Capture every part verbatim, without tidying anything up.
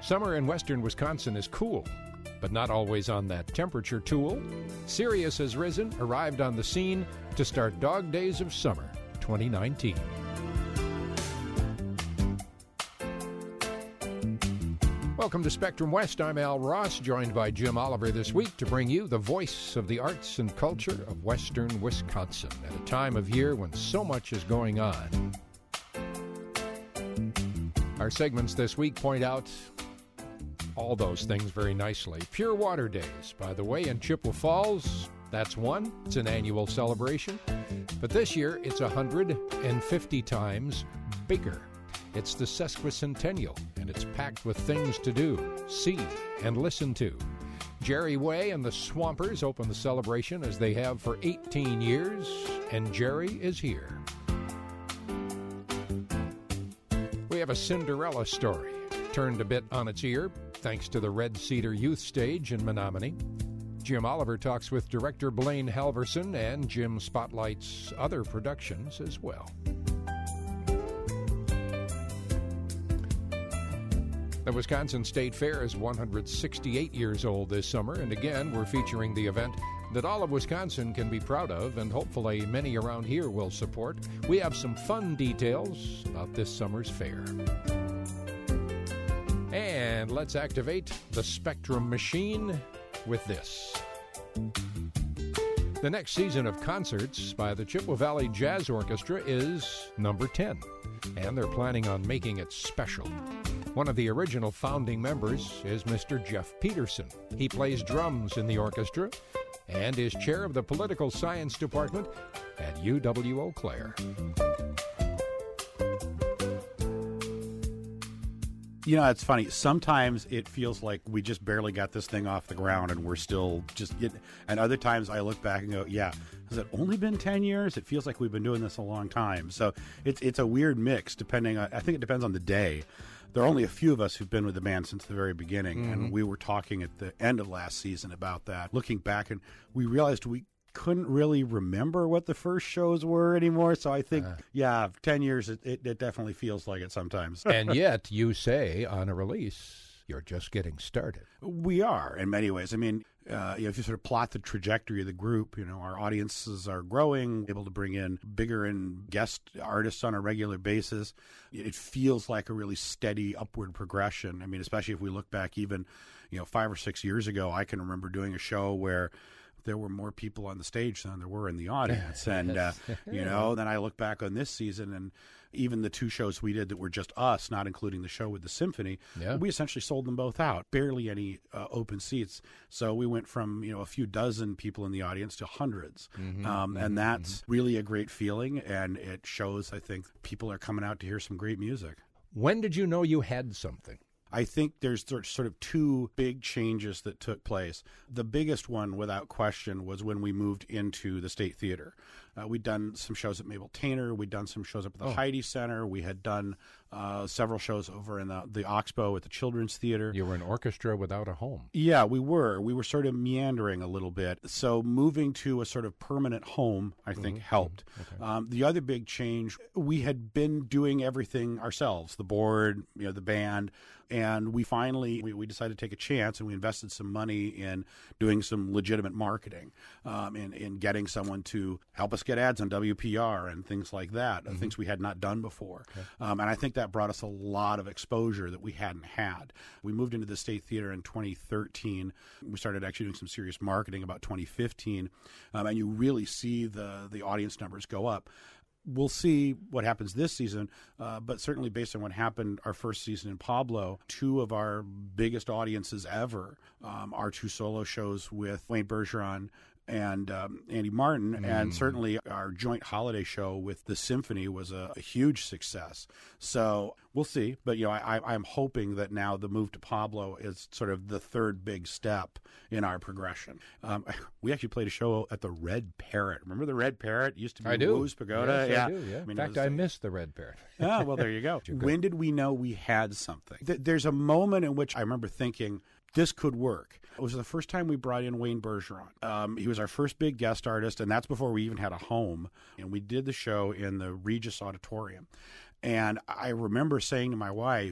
Summer in western Wisconsin is cool, but not always on that temperature tool. Sirius has risen, arrived on the scene to start Dog Days of Summer twenty nineteen. Welcome to Spectrum West. I'm Al Ross, joined by Jim Oliver this week to bring you the voice of the arts and culture of western Wisconsin at a time of year when so much is going on. Our segments this week point out all those things very nicely. Pure Water Days, by the way, in Chippewa Falls, that's one. It's an annual celebration. But this year, it's one hundred fifty times bigger. It's the sesquicentennial, and it's packed with things to do, see, and listen to. Jerry Way and the Swampers open the celebration as they have for eighteen years, and Jerry is here. We have a Cinderella story, turned a bit on its ear, thanks to the Red Cedar Youth Stage in Menominee. Jim Oliver talks with director Blaine Halverson, and Jim spotlights other productions as well. The Wisconsin State Fair is one hundred sixty-eight years old this summer, and again, we're featuring the event that all of Wisconsin can be proud of, and hopefully many around here will support. We have some fun details about this summer's fair. And let's activate the Spectrum machine with this. The next season of concerts by the Chippewa Valley Jazz Orchestra is number ten, and they're planning on making it special. One of the original founding members is Mister Jeff Peterson. He plays drums in the orchestra and is chair of the Political Science Department at U W Eau Claire. You know, it's funny. Sometimes it feels like we just barely got this thing off the ground and we're still just getting... And other times I look back and go, yeah, has it only been ten years? It feels like we've been doing this a long time. So it's it's a weird mix depending on... I think it depends on the day. There are only a few of us who've been with the band since the very beginning, mm-hmm. and we were talking at the end of last season about that, looking back, and we realized we couldn't really remember what the first shows were anymore. So I think, uh, yeah, ten years, it, it, it definitely feels like it sometimes. And yet, you say on a release, you're just getting started. We are, in many ways. I mean, uh, you know, if you sort of plot the trajectory of the group, you know, our audiences are growing, able to bring in bigger and guest artists on a regular basis. It feels like a really steady upward progression. I mean, especially if we look back even, you know, five or six years ago, I can remember doing a show where there were more people on the stage than there were in the audience. And, uh, you know, then I look back on this season, and even the two shows we did that were just us, not including the show with the symphony, yeah. we essentially sold them both out. Barely any uh, open seats. So we went from, you know, a few dozen people in the audience to hundreds. Mm-hmm, um, mm-hmm, and that's mm-hmm. really a great feeling. And it shows, I think, people are coming out to hear some great music. When did you know you had something? I think there's sort of two big changes that took place. The biggest one, without question, was when we moved into the State Theater. Uh, we'd done some shows at Mabel Tainer. We'd done some shows up at the oh. Heidi Center. We had done uh, several shows over in the, the Oxbow at the Children's Theater. You were an orchestra without a home. Yeah, we were. We were sort of meandering a little bit. So moving to a sort of permanent home, I think, mm-hmm. helped. Okay. Um, the other big change, we had been doing everything ourselves, the board, you know, the band. And we finally, we, we decided to take a chance, and we invested some money in doing some legitimate marketing, um, in, in getting someone to help us get ads on W P R and things like that, mm-hmm. things we had not done before. Okay. Um, and I think that brought us a lot of exposure that we hadn't had. We moved into the State Theater in twenty thirteen. We started actually doing some serious marketing about twenty fifteen. Um, and you really see the, the audience numbers go up. We'll see what happens this season, uh, but certainly based on what happened our first season in Pablo, two of our biggest audiences ever, um, our two solo shows with Wayne Bergeron and um, Andy Martin, mm. and certainly our joint holiday show with the Symphony was a, a huge success. So we'll see. But, you know, I, I'm hoping that now the move to Pablo is sort of the third big step in our progression. Um, we actually played a show at the Red Parrot. Remember the Red Parrot? It used to be I do. Woos Pagoda. Yes, yeah. I do, yeah. I mean, in fact, was, I missed the Red Parrot. Ah, well, there you go. When did we know we had something? Th- there's a moment in which I remember thinking, this could work. It was the first time we brought in Wayne Bergeron. Um, he was our first big guest artist, and that's before we even had a home. And we did the show in the Regis Auditorium. And I remember saying to my wife,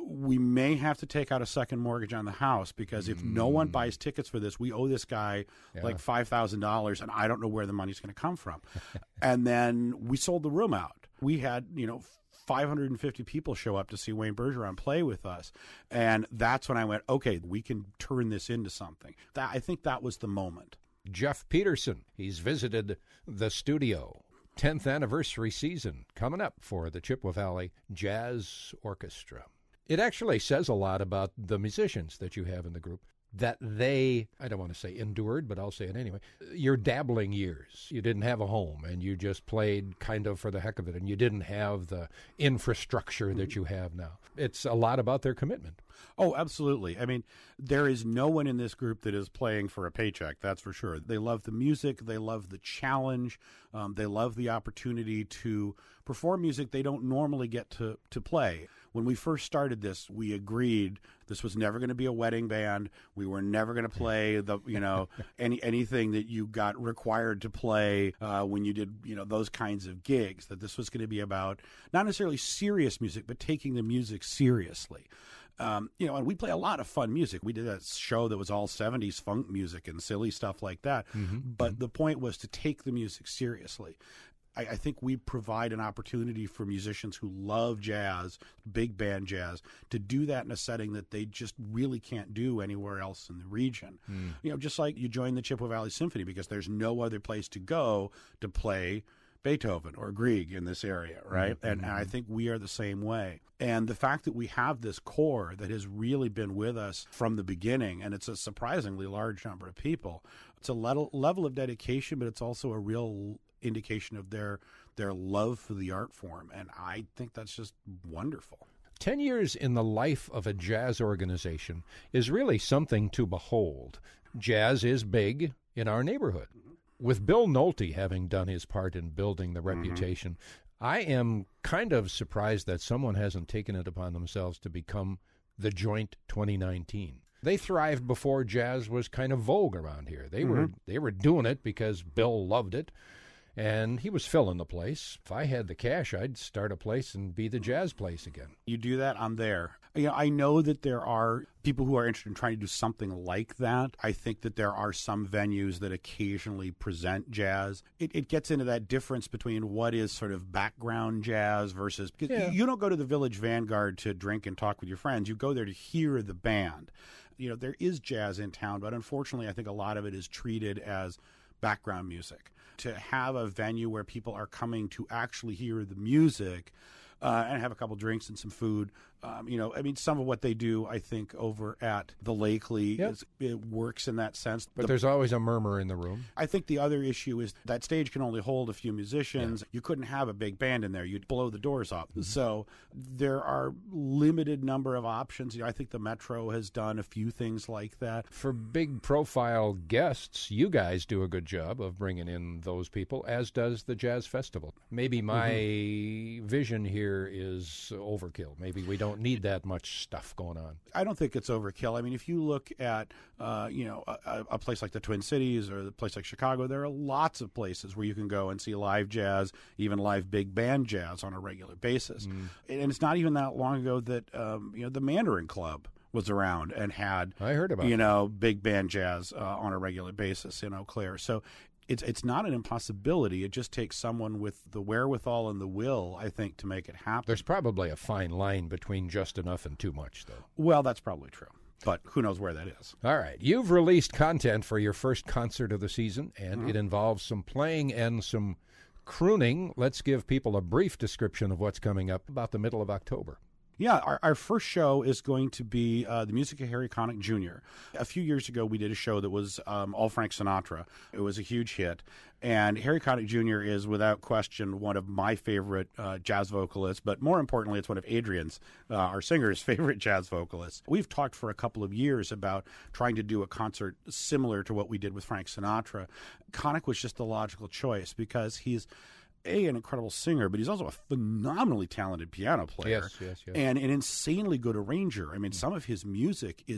we may have to take out a second mortgage on the house because if mm. no one buys tickets for this, we owe this guy yeah. like five thousand dollars, and I don't know where the money's going to come from. And then we sold the room out. We had, you know, five hundred fifty people show up to see Wayne Bergeron play with us. And that's when I went, okay, we can turn this into something. That, I think that was the moment. Jeff Peterson, he's visited the studio. tenth anniversary season coming up for the Chippewa Valley Jazz Orchestra. It actually says a lot about the musicians that you have in the group, that they, I don't want to say endured, but I'll say it anyway, your dabbling years. You didn't have a home, and you just played kind of for the heck of it, and you didn't have the infrastructure that you have now. It's a lot about their commitment. Oh, absolutely. I mean, there is no one in this group that is playing for a paycheck, that's for sure. They love the music. They love the challenge. Um, they love the opportunity to perform music they don't normally get to, to play. When we first started this, we agreed this was never going to be a wedding band. We were never going to play the, you know, any anything that you got required to play uh, when you did, you know, those kinds of gigs. That this was going to be about not necessarily serious music, but taking the music seriously. Um, you know, and we play a lot of fun music. We did a show that was all seventies funk music and silly stuff like that. Mm-hmm. But mm-hmm. the point was to take the music seriously. I, I think we provide an opportunity for musicians who love jazz, big band jazz, to do that in a setting that they just really can't do anywhere else in the region. Mm. You know, just like you join the Chippewa Valley Symphony because there's no other place to go to play Beethoven or Grieg in this area, right? Mm-hmm. And, and I think we are the same way. And the fact that we have this core that has really been with us from the beginning, and it's a surprisingly large number of people, it's a level, level of dedication, but it's also a real indication of their their love for the art form. And I think that's just wonderful. Ten years in the life of a jazz organization is really something to behold. Jazz is big in our neighborhood. With Bill Nolte having done his part in building the reputation, mm-hmm. I am kind of surprised that someone hasn't taken it upon themselves to become the Joint twenty nineteen. They thrived before jazz was kind of vogue around here. They mm-hmm. were they were doing it because Bill loved it, and he was filling the place. If I had the cash, I'd start a place and be the jazz place again. You do that, I'm there. You know, I know that there are people who are interested in trying to do something like that. I think that there are some venues that occasionally present jazz. It, it gets into that difference between what is sort of background jazz versus... Because yeah. you don't go to the Village Vanguard to drink and talk with your friends. You go there to hear the band. You know, there is jazz in town, but unfortunately I think a lot of it is treated as background music. To have a venue where people are coming to actually hear the music uh, and have a couple drinks and some food, um, you know, I mean, some of what they do, I think, over at the Lakely, yep. is, it works in that sense. But the, there's always a murmur in the room. I think the other issue is that stage can only hold a few musicians. Yeah. You couldn't have a big band in there. You'd blow the doors up. Mm-hmm. So there are limited number of options. You know, I think the Metro has done a few things like that. For big profile guests, you guys do a good job of bringing in those people, as does the Jazz Festival. Maybe my mm-hmm. vision here is overkill. Maybe we don't need that much stuff going on. I don't think it's overkill. I mean, if you look at, uh, you know, a, a place like the Twin Cities or a place like Chicago, there are lots of places where you can go and see live jazz, even live big band jazz on a regular basis. Mm. And it's not even that long ago that, um, you know, the Mandarin Club was around and had, I heard about you know, big band jazz uh, on a regular basis in Eau Claire. So it's it's not an impossibility. It just takes someone with the wherewithal and the will, I think, to make it happen. There's probably a fine line between just enough and too much, though. Well, that's probably true. But who knows where that is. All right. You've released content for your first concert of the season, and mm-hmm. it involves some playing and some crooning. Let's give people a brief description of what's coming up about the middle of October. Yeah, our, our first show is going to be uh, the music of Harry Connick Junior A few years ago, we did a show that was um, all Frank Sinatra. It was a huge hit. And Harry Connick Junior is, without question, one of my favorite uh, jazz vocalists. But more importantly, it's one of Adrian's, uh, our singer's, favorite jazz vocalists. We've talked for a couple of years about trying to do a concert similar to what we did with Frank Sinatra. Connick was just the logical choice because he's A, an incredible singer, but he's also a phenomenally talented piano player. Yes, yes, yes. And an insanely good arranger. I mean, some of his music is just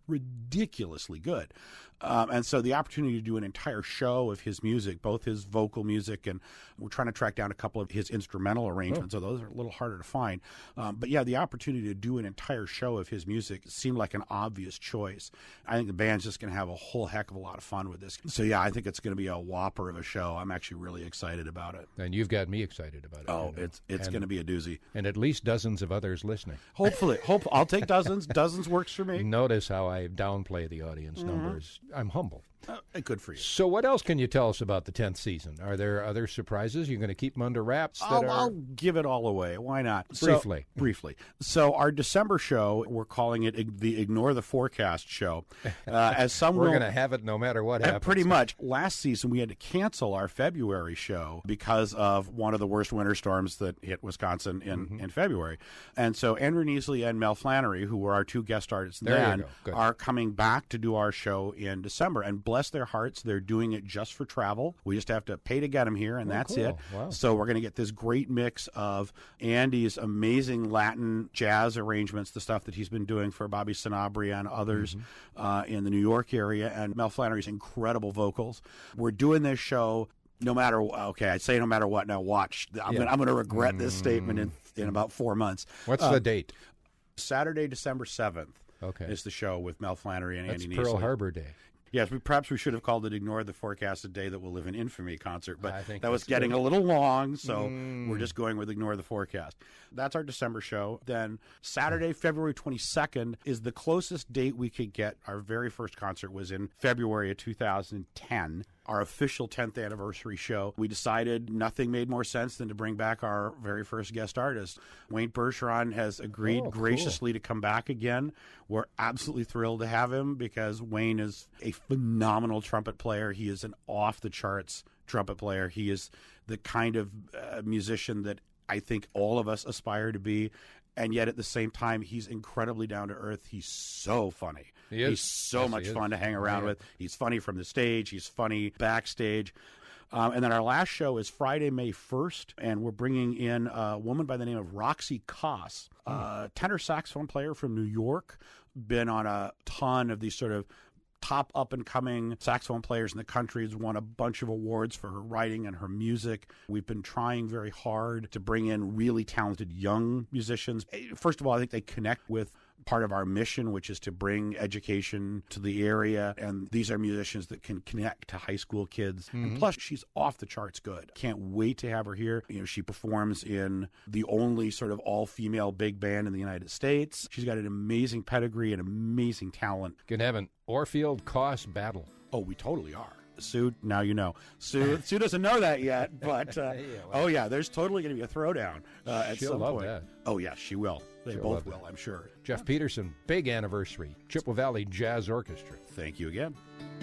ridiculously good. Um, and so the opportunity to do an entire show of his music, both his vocal music, and we're trying to track down a couple of his instrumental arrangements, oh. so those are a little harder to find. Um, but yeah, the opportunity to do an entire show of his music seemed like an obvious choice. I think the band's just going to have a whole heck of a lot of fun with this. So yeah, I think it's going to be a whopper of a show. I'm actually really excited about it. And you've got me excited about it. Oh, you know? it's it's going to be a doozy. And at least dozens of others listening. Hopefully. Hope I'll take dozens. Dozens works for me. Notice how I downplay the audience mm-hmm. numbers. I'm humble. Uh, good for you. So what else can you tell us about the tenth season? Are there other surprises? You're going to keep them under wraps? That I'll, are... I'll give it all away. Why not? Briefly. So, briefly. So our December show, we're calling it the Ignore the Forecast show. Uh, as some we're will, going to have it no matter what happens. Pretty much. Last season, we had to cancel our February show because of one of the worst winter storms that hit Wisconsin in, mm-hmm. in February. And so Andrew Neasley and Mel Flannery, who were our two guest artists there then, are coming back to do our show in December. And bless their hearts, they're doing it just for travel. We just have to pay to get them here, and oh, that's cool. it. Wow. So we're going to get this great mix of Andy's amazing Latin jazz arrangements, the stuff that he's been doing for Bobby Sanabria and others mm-hmm. uh, in the New York area, and Mel Flannery's incredible vocals. We're doing this show no matter, okay, I'd say no matter what. Now watch. I'm yeah. going to regret this mm-hmm. statement in, in about four months. What's uh, the date? Saturday, December seventh okay. is the show with Mel Flannery and That's Andy Pearl Neasley. Harbor Day. Yes, we, perhaps we should have called it Ignore the Forecast, a Day That Will Live in Infamy concert, but I think that was getting good. a little long, so mm. we're just going with Ignore the Forecast. That's our December show. Then Saturday, February twenty-second is the closest date we could get. Our very first concert was in February of two thousand ten. Our official tenth anniversary show. We decided nothing made more sense than to bring back our very first guest artist. Wayne Bergeron has agreed oh, graciously cool. to come back again. We're absolutely thrilled to have him because Wayne is a phenomenal trumpet player. He is an off-the-charts trumpet player. He is the kind of uh, musician that I think all of us aspire to be. And yet at the same time, he's incredibly down to earth. He's so funny. He is. He's so yes, much he fun to hang around yeah. with. He's funny from the stage. He's funny backstage. Um, and then our last show is Friday, May first, and we're bringing in a woman by the name of Roxy Koss, a tenor saxophone player from New York, been on a ton of these sort of top up-and-coming saxophone players in the country, has won a bunch of awards for her writing and her music. We've been trying very hard to bring in really talented young musicians. First of all, I think they connect with part of our mission, which is to bring education to the area. And these are musicians that can connect to high school kids. Mm-hmm. And plus, she's off the charts good. Can't wait to have her here. You know, she performs in the only sort of all-female big band in the United States. She's got an amazing pedigree and amazing talent. Can have an Orfield Koss battle. Oh, we totally are. Sue, now you know. Sue, Sue doesn't know that yet, but uh, yeah, well, oh yeah, there's totally going to be a throwdown uh, at she'll some love point. That. Oh yeah, she will. They she'll both will, that. I'm sure. Jeff Peterson, big anniversary. Chippewa Valley Jazz Orchestra. Thank you again.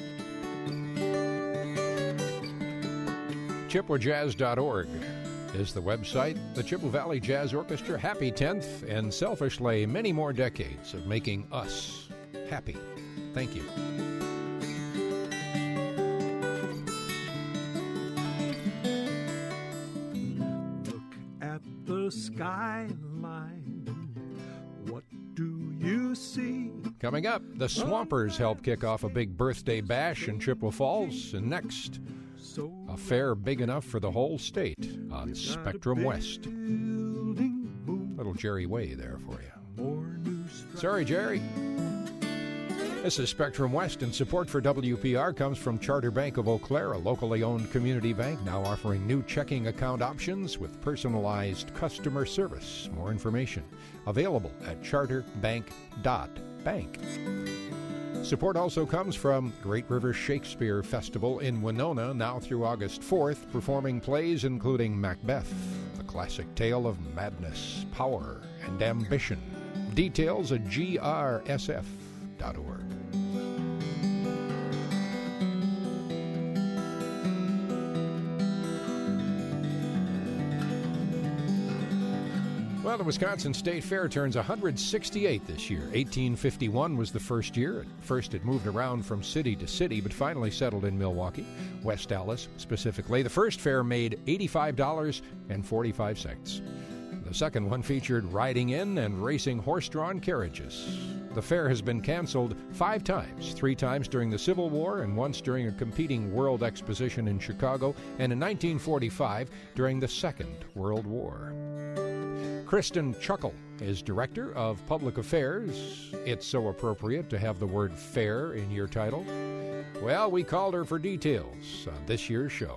Chippewa Jazz dot org is the website. The Chippewa Valley Jazz Orchestra, happy tenth, and selfishly many more decades of making us happy. Thank you. Skyline, what do you see? Coming up, the Swampers help kick off a big birthday bash in Chippewa Falls, and next, a fair big enough for the whole state on Spectrum West. Little Jerry Way there for you. Sorry, Jerry. This is Spectrum West, and support for W P R comes from Charter Bank of Eau Claire, a locally owned community bank now offering new checking account options with personalized customer service. More information available at charter bank dot bank. Support also comes from Great River Shakespeare Festival in Winona, now through August fourth, performing plays including Macbeth, the classic tale of madness, power, and ambition. Details at G R S F dot org. Well, the Wisconsin State Fair turns one hundred sixty-eight this year. eighteen fifty-one was the first year. At first, it moved around from city to city, but finally settled in Milwaukee, West Allis specifically. The first fair made eighty-five dollars and forty-five cents. The second one featured riding in and racing horse-drawn carriages. The fair has been canceled five times, three times during the Civil War and once during a competing World Exposition in Chicago, and in nineteen forty-five during the Second World War. Kristen Chuckle is Director of Public Affairs. It's so appropriate to have the word fair in your title. Well, we called her for details on this year's show.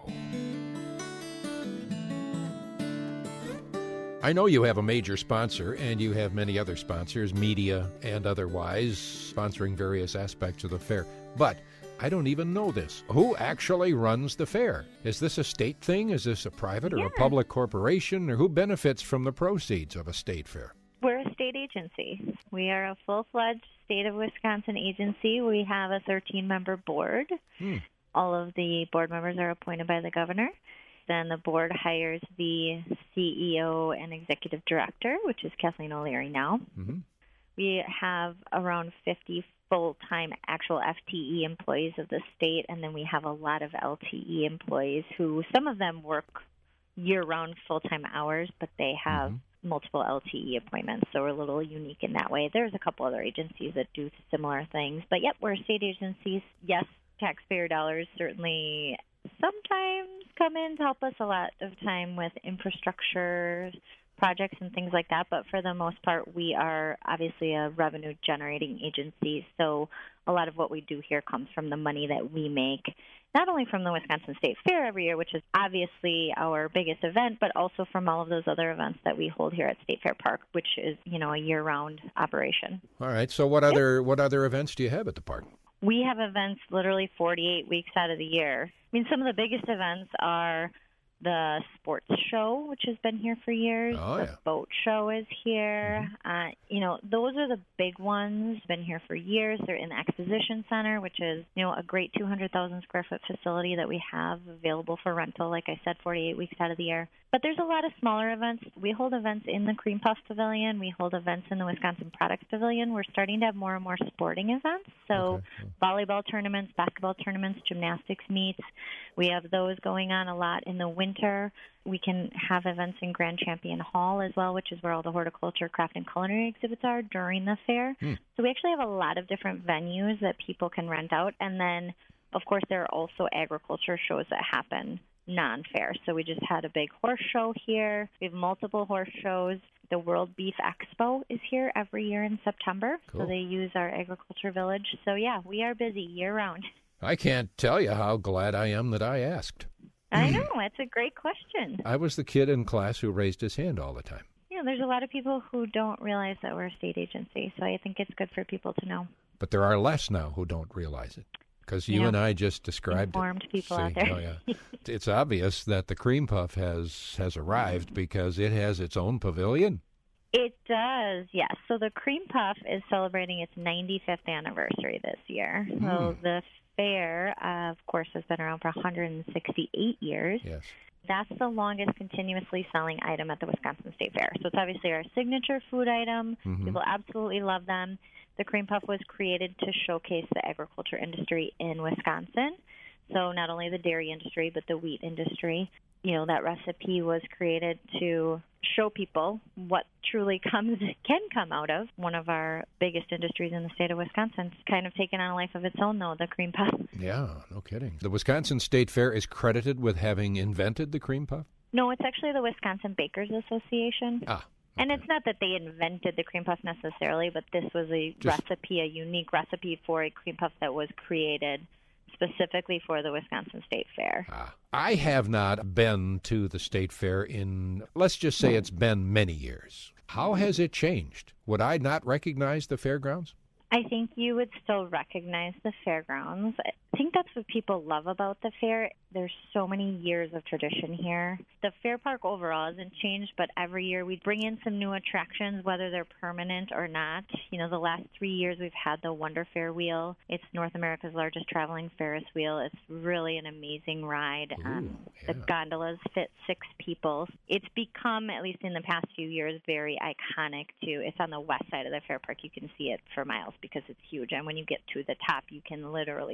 I know you have a major sponsor, and you have many other sponsors, media and otherwise, sponsoring various aspects of the fair. But I don't even know this. Who actually runs the fair? Is this a state thing? Is this a private or yeah. a public corporation? Or who benefits from the proceeds of a state fair? We're a state agency. We are a full-fledged state of Wisconsin agency. We have a thirteen-member board. Hmm. All of the board members are appointed by the governor. Then the board hires the C E O and executive director, which is Kathleen O'Leary now. Mm-hmm. We have around fifty full-time actual F T E employees of the state, and then we have a lot of L T E employees who, some of them work year-round full-time hours, but they have mm-hmm. multiple L T E appointments, so we're a little unique in that way. There's a couple other agencies that do similar things, but yep, we're state agencies. Yes, taxpayer dollars certainly sometimes come in to help us a lot of time with infrastructure projects and things like that, but for the most part, we are obviously a revenue-generating agency, so a lot of what we do here comes from the money that we make, not only from the Wisconsin State Fair every year, which is obviously our biggest event, but also from all of those other events that we hold here at State Fair Park, which is, you know, a year-round operation. All right, so what other yep. what other events do you have at the park? We have events literally forty-eight weeks out of the year. I mean, some of the biggest events are the sports show, which has been here for years. Oh, the yeah. boat show is here. Mm-hmm. Uh, you know, those are the big ones. Been here for years. They're in the Exposition Center, which is, you know, a great two hundred thousand square foot facility that we have available for rental, like I said, forty-eight weeks out of the year. But there's a lot of smaller events. We hold events in the Cream Puff Pavilion. We hold events in the Wisconsin Products Pavilion. We're starting to have more and more sporting events. So okay. volleyball tournaments, basketball tournaments, gymnastics meets. We have those going on a lot in the winter. We can have events in Grand Champion Hall as well, which is where all the horticulture, craft, and culinary exhibits are during the fair. Hmm. So we actually have a lot of different venues that people can rent out. And then, of course, there are also agriculture shows that happen non-fair. So we just had a big horse show here. We have multiple horse shows. The World Beef Expo is here every year in September. Cool. So they use our agriculture village. So, yeah, we are busy year-round. I can't tell you how glad I am that I asked. I know. It's a great question. I was the kid in class who raised his hand all the time. Yeah, there's a lot of people who don't realize that we're a state agency, so I think it's good for people to know. But there are less now who don't realize it, because you yeah. and I just described Informed it. people See, out there. Oh, yeah. It's obvious that the Cream Puff has, has arrived because it has its own pavilion. It does, yes. So the Cream Puff is celebrating its ninety-fifth anniversary this year. Mm. So the fair, uh, of course, has been around for one hundred sixty-eight years. Yes. That's the longest continuously selling item at the Wisconsin State Fair. So it's obviously our signature food item. Mm-hmm. People absolutely love them. The Cream Puff was created to showcase the agriculture industry in Wisconsin. So not only the dairy industry, but the wheat industry. You know, that recipe was created to show people what truly comes can come out of one of our biggest industries in the state of Wisconsin. It's kind of taken on a life of its own, though, the Cream Puff. Yeah, no kidding. The Wisconsin State Fair is credited with having invented the Cream Puff? No, it's actually the Wisconsin Bakers Association. Ah. Okay. And it's not that they invented the Cream Puff necessarily, but this was a Just... recipe, a unique recipe for a Cream Puff that was created specifically for the Wisconsin State Fair. Ah. I have not been to the State Fair in, let's just say it's been many years. How has it changed? Would I not recognize the fairgrounds? I think you would still recognize the fairgrounds. I think that's what people love about the fair. There's so many years of tradition here. The fair park overall hasn't changed, but every year we bring in some new attractions, whether they're permanent or not. You know, the last three years we've had the Wonder Fair Wheel. It's North America's largest traveling Ferris wheel. It's really an amazing ride. Ooh, um, yeah. The gondolas fit six people. It's become, at least in the past few years, very iconic too. It's on the west side of the fair park. You can see it for miles because it's huge. And when you get to the top, you can literally see for like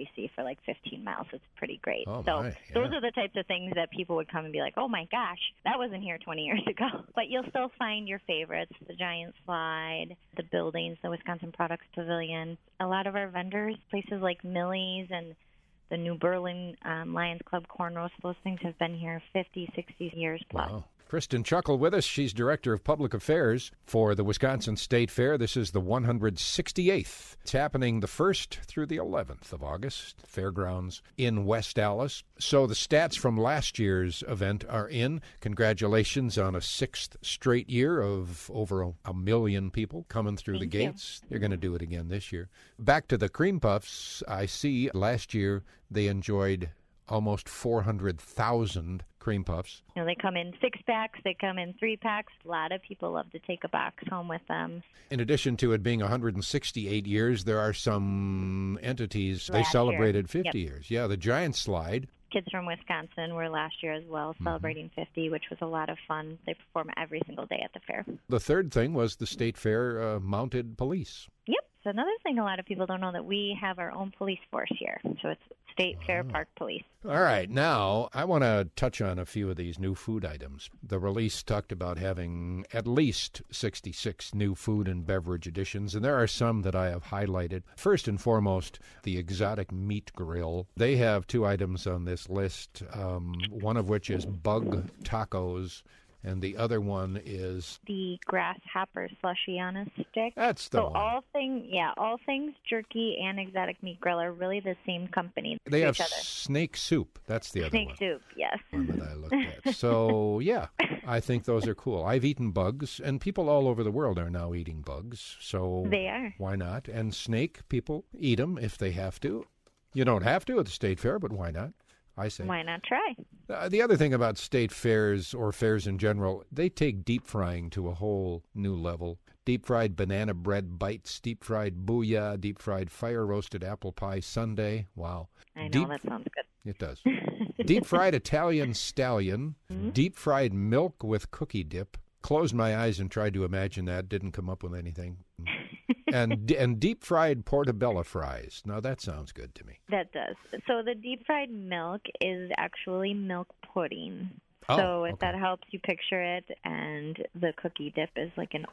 like fifteen miles. It's pretty great. Oh, so my, yeah. those are the types of things that people would come and be like, oh, my gosh, that wasn't here twenty years ago. But you'll still find your favorites, the Giant Slide, the buildings, the Wisconsin Products Pavilion. A lot of our vendors, places like Millie's and the New Berlin um, Lions Club Corn Roast, those things have been here fifty, sixty years plus. Wow. Kristen Chuckle with us. She's Director of Public Affairs for the Wisconsin State Fair. This is the one hundred sixty-eighth. It's happening the first through the eleventh of August, Fairgrounds in West Allis. So the stats from last year's event are in. Congratulations on a sixth straight year of over a, a million people coming through Thank the you. gates. You're going to do it again this year. Back to the Cream Puffs. I see last year they enjoyed almost four hundred thousand cream puffs. You know, they come in six packs, they come in three packs. A lot of people love to take a box home with them. In addition to it being one hundred sixty-eight years, there are some entities, they Last celebrated year. fifty Yep. years. Yeah, the Giant Slide. Kids from Wisconsin were last year as well, celebrating fifty, which was a lot of fun. They perform every single day at the fair. The third thing was the State Fair uh, mounted police. Yep. So another thing a lot of people don't know, that we have our own police force here. So it's State Fair Park Police. All right, now I want to touch on a few of these new food items. The release talked about having at least sixty-six new food and beverage additions, and there are some that I have highlighted. First and foremost, the Exotic Meat Grill. They have two items on this list, um, one of which is bug tacos, and the other one is... The grasshopper slushy on a stick. That's the so one. all things, yeah, all things jerky and Exotic Meat Grill are really the same company. They to have each other. snake soup. That's the other Snake one. soup, yes. one that I looked at. So, yeah, I think those are cool. I've eaten bugs, and people all over the world are now eating bugs. So They are. why not? And snake, people eat them if they have to. You don't have to at the State Fair, but why not? I say. Why not try? Uh, the other thing about state fairs or fairs in general, they take deep frying to a whole new level. Deep fried banana bread bites, deep fried booyah, deep fried fire roasted apple pie sundae. Wow. I know, Deep- that sounds good. It does. Deep fried Italian stallion, Mm-hmm. deep fried milk with cookie dip. Closed my eyes and tried to imagine that. Didn't come up with anything. and and deep fried portobello fries. Now that sounds good to me. That does. So the deep fried milk is actually milk pudding. Oh, so if okay. that helps you picture it, and the cookie dip is like an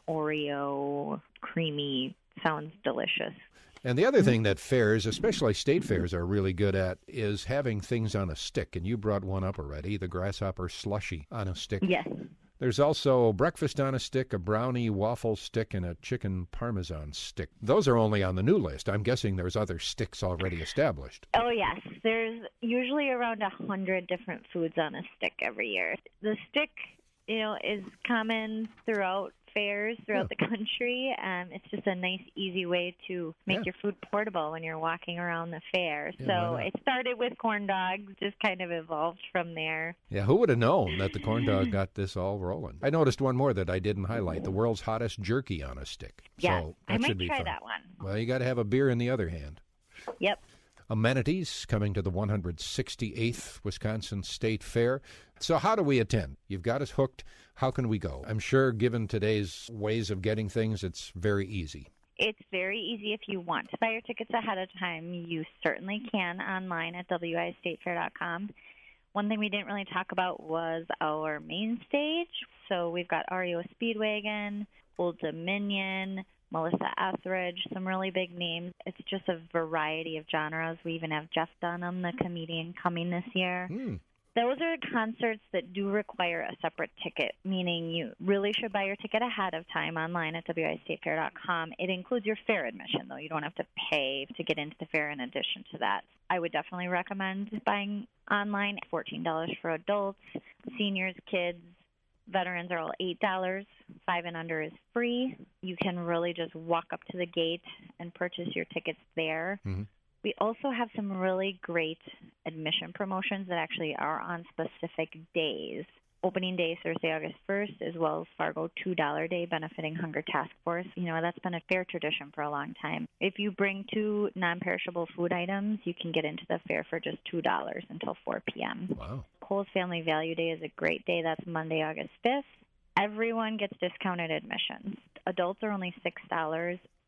Oreo creamy, sounds delicious. And the other thing that fairs, especially state fairs, are really good at is having things on a stick. And you brought one up already, the grasshopper slushy on a stick. Yes. There's also breakfast on a stick, a brownie waffle stick, and a chicken parmesan stick. Those are only on the new list. I'm guessing there's other sticks already established. Oh, yes. There's usually around a hundred different foods on a stick every year. The stick, you know, is common throughout fairs throughout the country. Um, it's just a nice, easy way to make Yeah. your food portable when you're walking around the fair. Yeah, so why not? it started with corn dogs, just kind of evolved from there. Yeah, who would have known that the corn dog got this all rolling? I noticed one more that I didn't highlight, the world's hottest jerky on a stick. Yeah, so I that might should be try fun. that one. Well, you got to have a beer in the other hand. Yep. Amenities coming to the one hundred sixty-eighth Wisconsin State Fair. So how do we attend? You've got us hooked. How can we go? I'm sure given today's ways of getting things, it's very easy. It's very easy if you want to buy your tickets ahead of time. You certainly can online at w i state fair dot com. One thing we didn't really talk about was our main stage. So we've got R E O Speedwagon, Old Dominion, Melissa Etheridge, some really big names. It's just a variety of genres. We even have Jeff Dunham, the comedian, coming this year. Hmm. Those are concerts that do require a separate ticket, meaning you really should buy your ticket ahead of time online at w i state fair dot com. It includes your fair admission, though. You don't have to pay to get into the fair in addition to that. I would definitely recommend buying online. fourteen dollars for adults, seniors, kids, veterans are all eight dollars. Five and under is free. You can really just walk up to the gate and purchase your tickets there. Mm-hmm. We also have some really great admission promotions that actually are on specific days. Opening day, Thursday, August first, as well as Fargo two dollar Day benefiting Hunger Task Force. You know, that's been a fair tradition for a long time. If you bring two non-perishable food items, you can get into the fair for just two dollars until four p.m. Wow. Kohl's Family Value Day is a great day. That's Monday, August fifth. Everyone gets discounted admissions. Adults are only six dollars.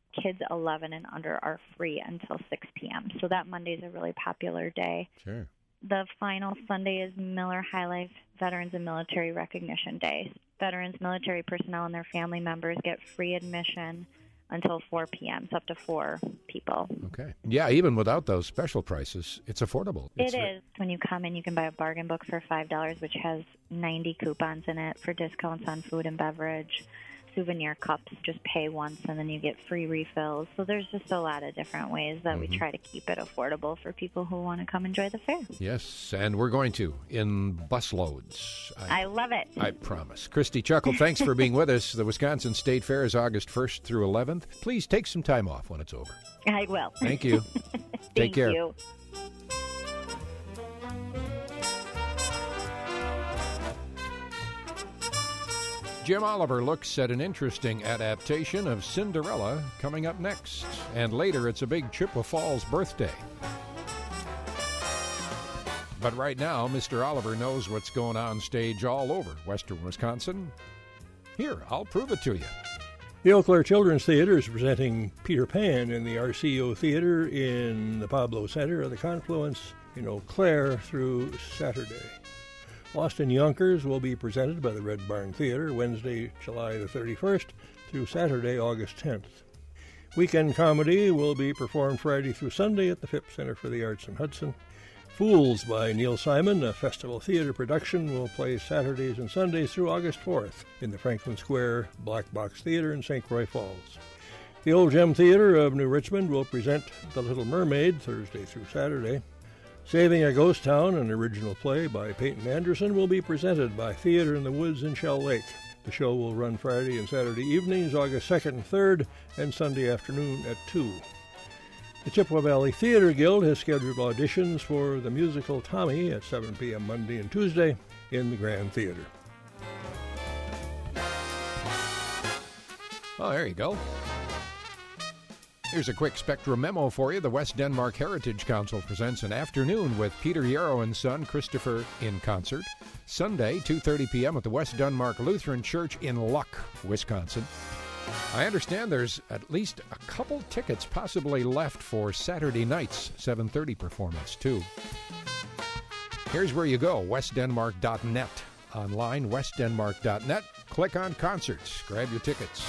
kids eleven and under are free until six p.m. So that Monday is a really popular day. Sure. The final Sunday is Miller High Life Veterans and Military Recognition Day. Veterans, military personnel, and their family members get free admission until four p.m. It's up to four people. Okay. Yeah, even without those special prices, it's affordable. It It's is. re- When you come in, you can buy a bargain book for five dollars, which has ninety coupons in it for discounts on food and beverage. Souvenir cups, just pay once and then you get free refills. So there's just a lot of different ways that Mm-hmm. we try to keep it affordable for people who want to come enjoy the fair. Yes, and we're going to in busloads. I love it. I promise. Christy Chuckle, thanks for being with us. The Wisconsin State Fair is August first through eleventh. Please take some time off when it's over. I will. Thank you. Thank Take care. you. Jim Oliver looks at an interesting adaptation of Cinderella coming up next. And later, it's a big Chippewa Falls birthday. But right now, Mister Oliver knows what's going on stage all over western Wisconsin. Here, I'll prove it to you. The Eau Claire Children's Theater is presenting Peter Pan in the R C O Theater in the Pablo Center of the Confluence in Eau Claire through Saturday. Lost in Yonkers will be presented by the Red Barn Theater Wednesday, July the thirty-first through Saturday, August tenth. Weekend comedy will be performed Friday through Sunday at the Phipps Center for the Arts in Hudson. Fools by Neil Simon, a festival theater production, will play Saturdays and Sundays through August fourth in the Franklin Square Black Box Theater in Saint Croix Falls. The Old Gem Theater of New Richmond will present The Little Mermaid Thursday through Saturday. Saving a Ghost Town, an original play by Peyton Anderson, will be presented by Theater in the Woods in Shell Lake. The show will run Friday and Saturday evenings, August second and third, and Sunday afternoon at two. The Chippewa Valley Theater Guild has scheduled auditions for the musical Tommy at seven p.m. Monday and Tuesday in the Grand Theater. Oh, there you go. Here's a quick Spectrum memo for you. The West Denmark Heritage Council presents an afternoon with Peter Yarrow and son, Christopher, in concert. Sunday, two thirty p.m. at the West Denmark Lutheran Church in Luck, Wisconsin. I understand there's at least a couple tickets possibly left for Saturday night's seven thirty performance, too. Here's where you go, west denmark dot net. Online, west denmark dot net. Click on concerts. Grab your tickets.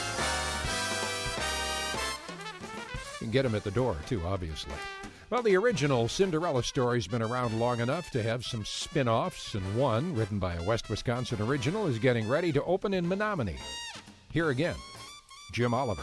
You can get them at the door, too, obviously. Well, the original Cinderella story's been around long enough to have some spin-offs, and one, written by a West Wisconsin original, is getting ready to open in Menominee. Here again, Jim Oliver.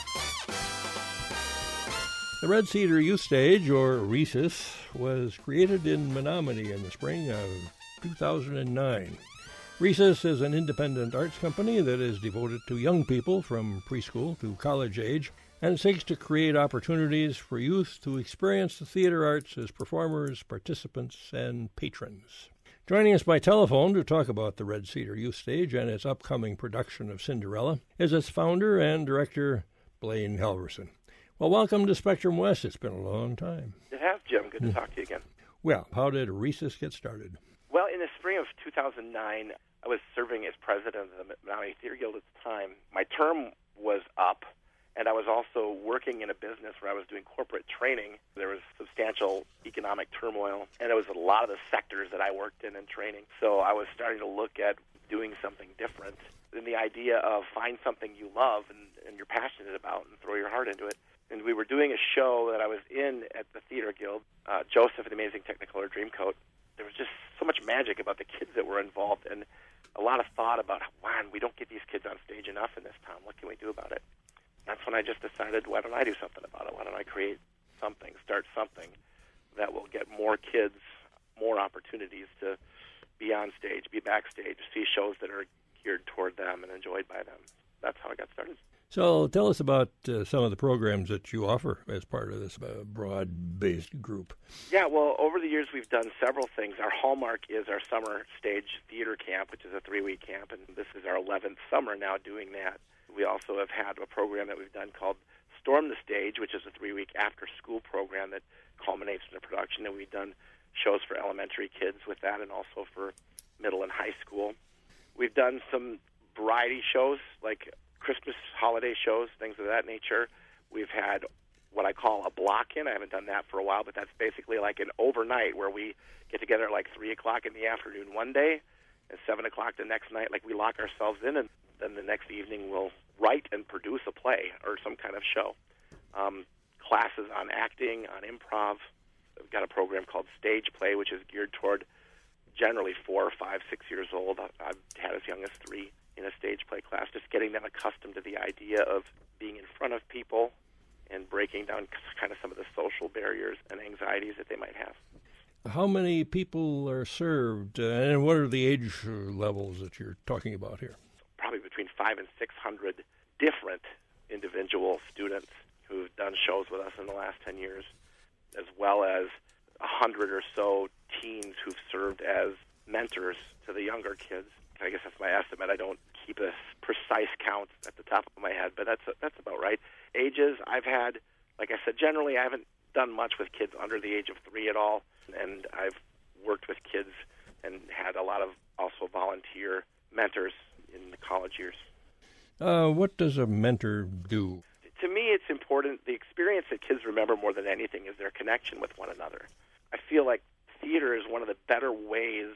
The Red Cedar Youth Stage, or RECES, was created in Menominee in the spring of two thousand nine. RECES is an independent arts company that is devoted to young people from preschool to college age and seeks to create opportunities for youth to experience the theater arts as performers, participants, and patrons. Joining us by telephone to talk about the Red Cedar Youth Stage and its upcoming production of Cinderella is its founder and director, Blaine Halverson. Well, welcome to Spectrum West. It's been a long time. It has, Jim. Good to talk to you again. Well, how did RECES get started? Well, in the spring of two thousand nine, I was serving as president of the Menominee Theater Guild at the time. My term was up, and I was also working in a business where I was doing corporate training. There was substantial economic turmoil, and it was a lot of the sectors that I worked in and training. So I was starting to look at doing something different. And the idea of find something you love and, and you're passionate about and throw your heart into it. And we were doing a show that I was in at the Theater Guild, uh, Joseph and the Amazing Technicolor Dreamcoat. There was just so much magic about the kids that were involved and a lot of thought about, wow, we don't get these kids on stage enough in this town. What can we do about it? That's when I just decided, why don't I do something about it? Why don't I create something, start something that will get more kids more opportunities to be on stage, be backstage, see shows that are geared toward them and enjoyed by them. That's how I got started. So tell us about uh, some of the programs that you offer as part of this uh, broad-based group. Yeah, well, over the years we've done several things. Our hallmark is our summer stage theater camp, which is a three-week camp, and this is our eleventh summer now doing that. We also have had a program that we've done called Storm the Stage, which is a three-week after-school program that culminates in a production, and we've done shows for elementary kids with that and also for middle and high school. We've done some variety shows like Christmas holiday shows, things of that nature. We've had what I call a block-in. I haven't done that for a while, but that's basically like an overnight where we get together at like three o'clock in the afternoon one day and seven o'clock the next night. Like we lock ourselves in, and then the next evening we'll write and produce a play or some kind of show. Um, classes on acting, on improv. We've got a program called Stage Play, which is geared toward generally four, five, six years old. I've had as young as three in a stage play class, just getting them accustomed to the idea of being in front of people and breaking down kind of some of the social barriers and anxieties that they might have. How many people are served, uh, and what are the age levels that you're talking about here? Probably between five and six hundred different individual students who've done shows with us in the last ten years, as well as a hundred or so teens who've served as mentors to the younger kids. I guess that's my estimate. I don't keep a precise count at the top of my head, but that's that's about right. Ages, I've had, like I said, generally I haven't done much with kids under the age of three at all, and I've worked with kids and had a lot of also volunteer mentors in the college years. Uh, what does a mentor do? To me, it's important. The experience that kids remember more than anything is their connection with one another. I feel like theater is one of the better ways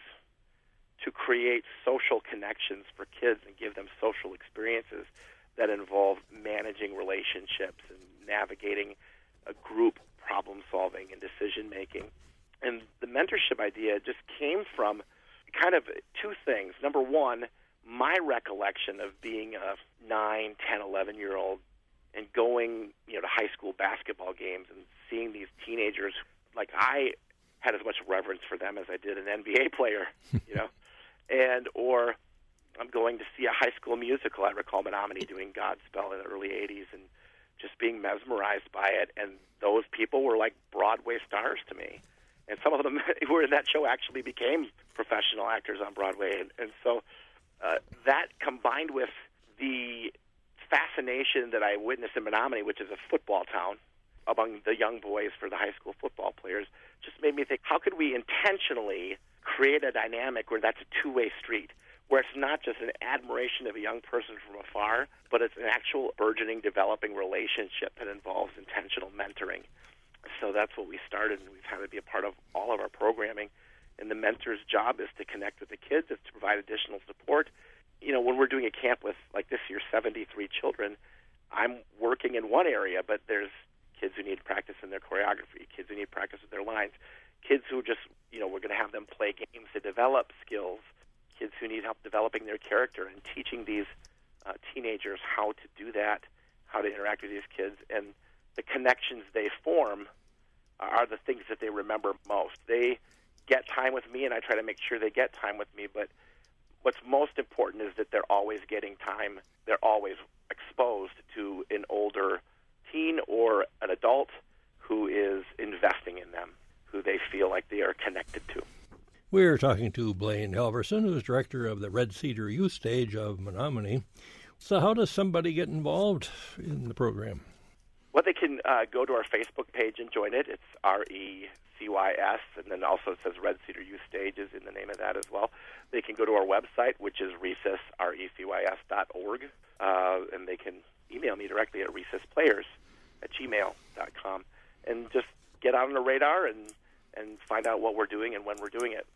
to create social connections for kids and give them social experiences that involve managing relationships and navigating a group problem solving and decision making. And the mentorship idea just came from kind of two things. Number one, my recollection of being a nine, ten, eleven-year-old and going, you know, to high school basketball games and seeing these teenagers, like I had as much reverence for them as I did an N B A player, you know. And or I'm going to see a high school musical. I recall Menominee doing Godspell in the early eighties and just being mesmerized by it. And those people were like Broadway stars to me. And some of them who were in that show actually became professional actors on Broadway. And, and so uh, that combined with the fascination that I witnessed in Menominee, which is a football town, among the young boys for the high school football players, just made me think, how could we intentionally create a dynamic where that's a two-way street, where it's not just an admiration of a young person from afar, but it's an actual burgeoning, developing relationship that involves intentional mentoring. So that's what we started, and we've had to be a part of all of our programming. And the mentor's job is to connect with the kids, is to provide additional support. You know, when we're doing a camp with, like this year, seventy-three children, I'm working in one area, but there's kids who need practice in their choreography, kids who need practice with their lines, kids who just, you know, we're going to have them play games to develop skills, kids who need help developing their character and teaching these uh, teenagers how to do that, how to interact with these kids. And the connections they form are the things that they remember most. They get time with me, and I try to make sure they get time with me, but what's most important is that they're always getting time. They're always exposed to an older teen or an adult who is investing in them, who they feel like they are connected to. We're talking to Blaine Halverson, who's director of the Red Cedar Youth Stage of Menominee. So how does somebody get involved in the program? Well, they can uh, go to our Facebook page and join it. It's R E C Y S, and then also it says Red Cedar Youth Stage is in the name of that as well. They can go to our website, which is recis, R E C Y S dot org, uh, and they can email me directly at recisplayers at gmail dot com, and just get on the radar and, and find out what we're doing and when we're doing it.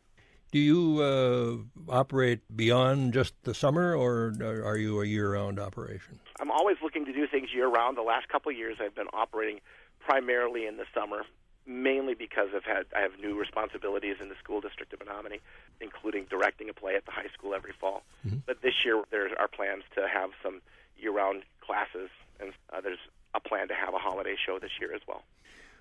Do you uh, operate beyond just the summer, or are you a year-round operation? I'm always looking to do things year-round. The last couple of years I've been operating primarily in the summer, mainly because I've had I have new responsibilities in the school district of Menominee, including directing a play at the high school every fall. Mm-hmm. But this year there are plans to have some year-round classes, and uh, there's a plan to have a holiday show this year as well.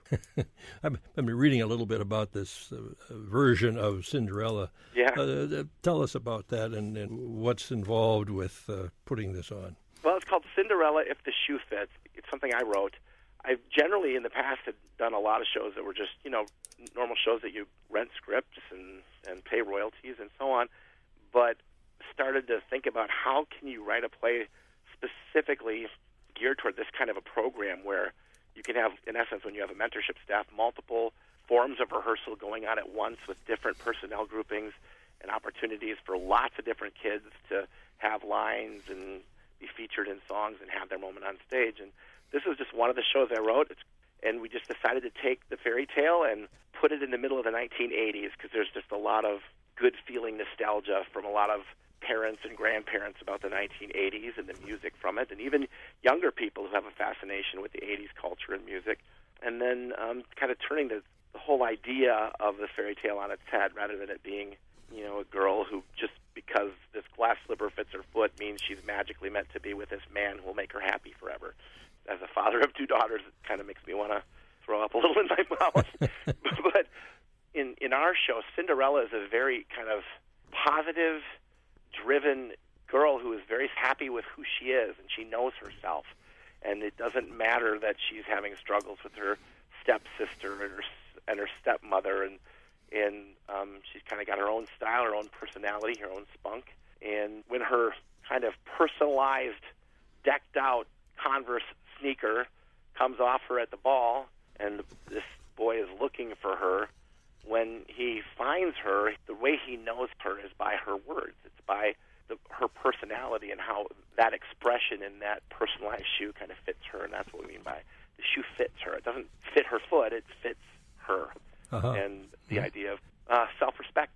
I've been reading a little bit about this uh, version of Cinderella. Yeah. Uh, tell us about that and, and what's involved with uh, putting this on. Well, it's called Cinderella If the Shoe Fits. It's something I wrote. I've generally in the past had done a lot of shows that were just, you know, normal shows that you rent scripts and, and pay royalties and so on, but started to think about how can you write a play specifically geared toward this kind of a program where you can have, in essence, when you have a mentorship staff, multiple forms of rehearsal going on at once with different personnel groupings and opportunities for lots of different kids to have lines and be featured in songs and have their moment on stage. And this was just one of the shows I wrote, it's, and we just decided to take the fairy tale and put it in the middle of the nineteen eighties because there's just a lot of good feeling nostalgia from a lot of parents and grandparents about the nineteen eighties and the music from it, and even younger people who have a fascination with the eighties culture and music, and then um, kind of turning the, the whole idea of the fairy tale on its head rather than it being, you know, a girl who just because this glass slipper fits her foot means she's magically meant to be with this man who will make her happy forever. As a father of two daughters, it kind of makes me want to throw up a little in my mouth. But in, in our show, Cinderella is a very kind of positive, driven girl who is very happy with who she is, and she knows herself. And it doesn't matter that she's having struggles with her stepsister and her, and her stepmother, and and um, she's kind of got her own style, her own personality, her own spunk. And when her kind of personalized, decked-out Converse sneaker comes off her at the ball, and this boy is looking for her, when he finds her, the way he knows her is by her words. It's by the, her personality and how that expression in that personalized shoe kind of fits her, and that's what we mean by the shoe fits her. It doesn't fit her foot, it fits her. Uh-huh. And the yeah. idea of uh, self-respect.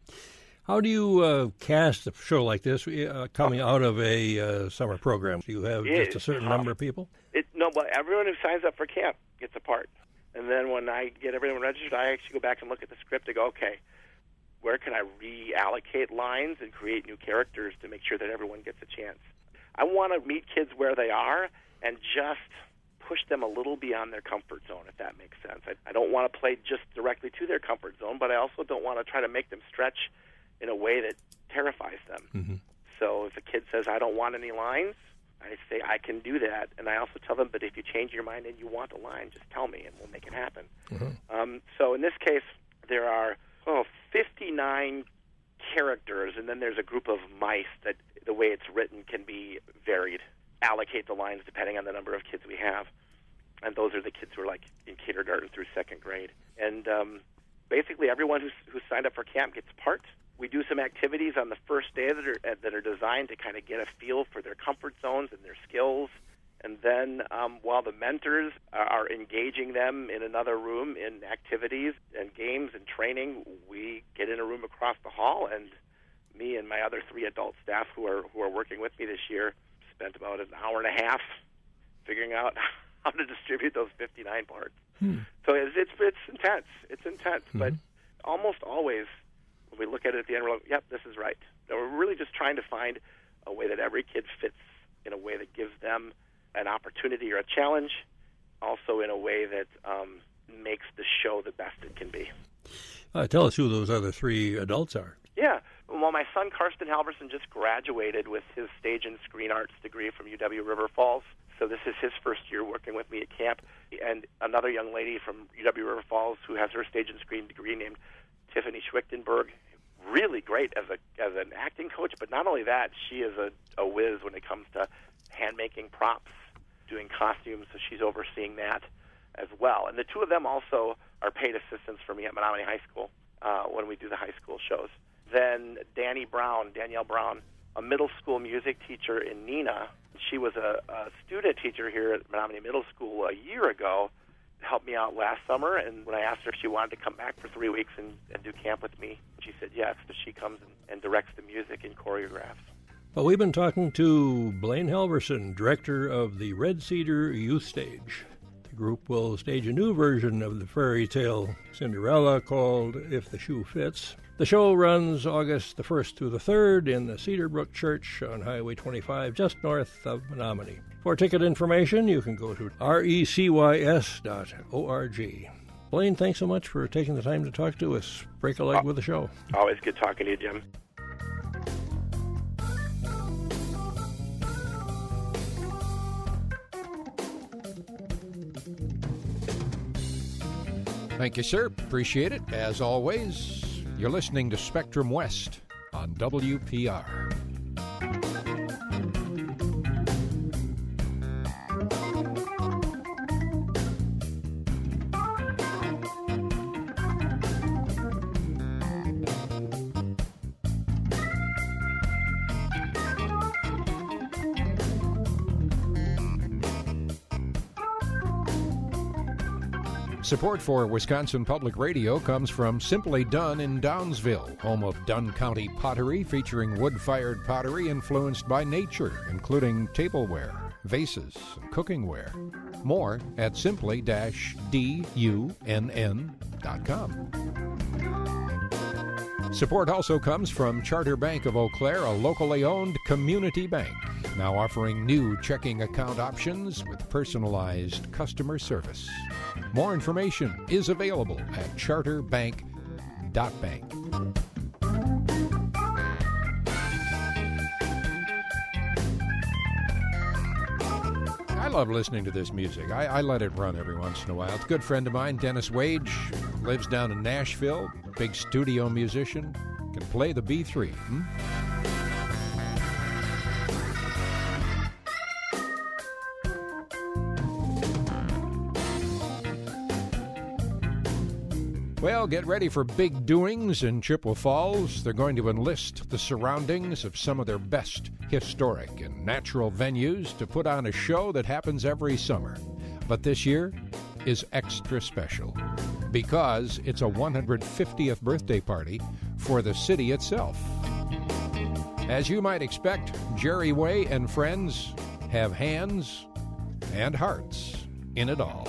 How do you uh, cast a show like this uh, coming out of a uh, summer program? Do you have it, just a certain uh, number of people? It, no, but everyone who signs up for camp gets a part. And then when I get everyone registered, I actually go back and look at the script and go, okay, where can I reallocate lines and create new characters to make sure that everyone gets a chance? I want to meet kids where they are and just push them a little beyond their comfort zone, if that makes sense. I, I don't want to play just directly to their comfort zone, but I also don't want to try to make them stretch in a way that terrifies them. Mm-hmm. So if a kid says, I don't want any lines, I say, I can do that. And I also tell them, but if you change your mind and you want a line, just tell me and we'll make it happen. Mm-hmm. Um, so in this case, there are oh, fifty-nine characters, and then there's a group of mice that the way it's written can be varied. Allocate the lines depending on the number of kids we have. And those are the kids who are like in kindergarten through second grade. And um, basically everyone who's, who signed up for camp gets a part. We do some activities on the first day that are that are designed to kind of get a feel for their comfort zones and their skills. And then um, while the mentors are engaging them in another room in activities and games and training, we get in a room across the hall, and me and my other three adult staff who are who are working with me this year spent about an hour and a half figuring out how to distribute those fifty-nine parts. Hmm. So it's, it's it's intense. It's intense, mm-hmm. but almost always when we look at it at the end, we're like, yep, this is right. So we're really just trying to find a way that every kid fits in a way that gives them an opportunity or a challenge, also in a way that um, makes the show the best it can be. Uh, tell us who those other three adults are. Yeah. Well, my son, Karsten Halverson, just graduated with his stage and screen arts degree from U W River Falls. So this is his first year working with me at camp. And another young lady from U W River Falls who has her stage and screen degree named Tiffany Schwichtenberg. Really great as a as an acting coach, but not only that, she is a, a whiz when it comes to hand-making props, doing costumes, so she's overseeing that as well. And the two of them also are paid assistants for me at Menominee High School uh, when we do the high school shows. Then Danny Brown, Danielle Brown, a middle school music teacher in Neenah. She was a, a student teacher here at Menominee Middle School a year ago, helped me out last summer, and when I asked her if she wanted to come back for three weeks and, and do camp with me, she said yes, so she comes and, and directs the music and choreographs. Well, we've been talking to Blaine Halverson, director of the Red Cedar Youth Stage. The group will stage a new version of the fairy tale Cinderella called If the Shoe Fits. The show runs August the first through the third in the Cedar Brook Church on Highway twenty-five, just north of Menominee. For ticket information, you can go to recys dot org. Blaine, thanks so much for taking the time to talk to us. Break a leg oh, with the show. Always good talking to you, Jim. Thank you, sir. Appreciate it. As always, you're listening to Spectrum West on W P R. Support for Wisconsin Public Radio comes from Simply Done in Downsville, home of Dunn County pottery featuring wood-fired pottery influenced by nature, including tableware, vases, and cookingware. More at simply dash dunn dot com. Support also comes from Charter Bank of Eau Claire, a locally owned community bank, now offering new checking account options with personalized customer service. More information is available at charter bank dot bank. I love listening to this music. I, I let it run every once in a while. It's a good friend of mine, Dennis Wage, lives down in Nashville, big studio musician, can play the B three. Hmm? Well, get ready for big doings in Chippewa Falls. They're going to enlist the surroundings of some of their best historic and natural venues to put on a show that happens every summer. But this year is extra special because it's a one hundred fiftieth birthday party for the city itself. As you might expect, Jerry Way and friends have hands and hearts in it all.